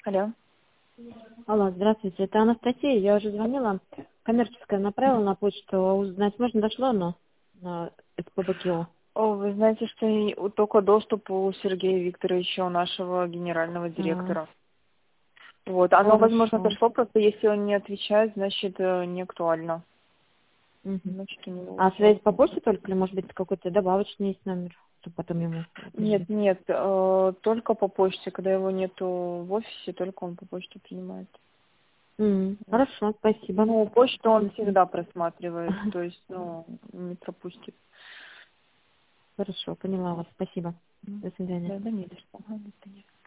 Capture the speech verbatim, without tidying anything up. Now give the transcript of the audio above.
Алло. Алло, здравствуйте, это Анастасия, я уже звонила. Коммерческая направила на почту, узнать можно, дошло оно на СПБКИО? О, вы знаете, что и у- только доступ у Сергея Викторовича, у нашего генерального А, директора. Вот, оно, возможно, хорошо. дошло, просто если он не отвечает, значит, э, не актуально. Мгм. Значит, у него А все. связь по почте только или, может быть, какой-то добавочный есть номер, чтобы потом ему Нет, перезвонить? нет, э, только по почте. Когда его нету в офисе, только он по почте принимает. М, Вот. Хорошо, спасибо. Ну, почту он Мгм. всегда просматривает, то есть, ну, не пропустит. Хорошо, поняла вас, спасибо. М. До свидания. Да, да, не за что. Ага, до свидания.